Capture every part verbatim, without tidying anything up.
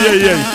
اي اي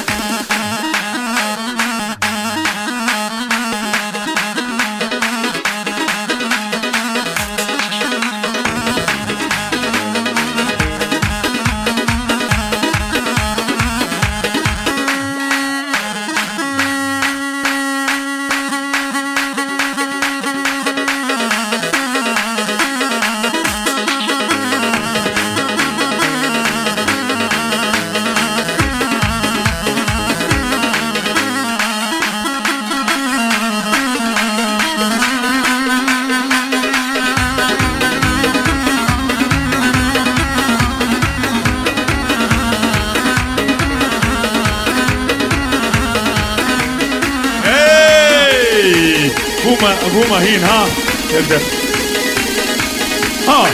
بوما بوما هين ها يبدأ ها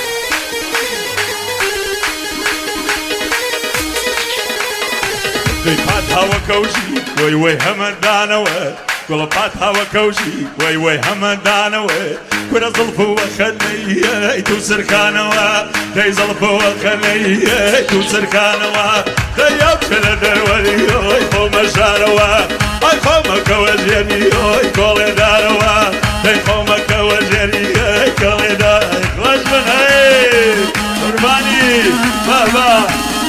بات هوا كوشي وي وي همدانو قلبات هوا كوشي وي وي همدانو كنا ظلفوا وخلي توسر كانوا داي ظلفوا وخلي توسر كانوا داي يبشل درولي فو مشاروا اي فومك وزيني اي كولي داروا اي فومك وزيني اي كولي داروا خلاص من هاي قرباني بابا